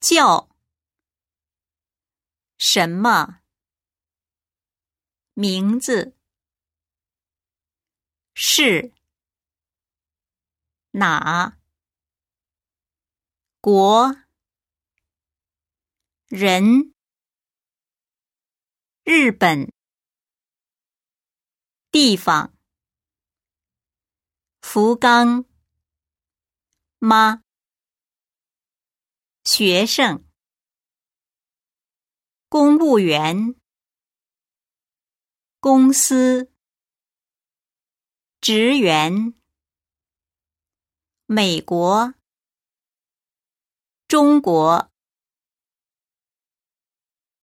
叫什么？名字是哪？国人日本地方福冈吗？学生公务员公司职员美国中国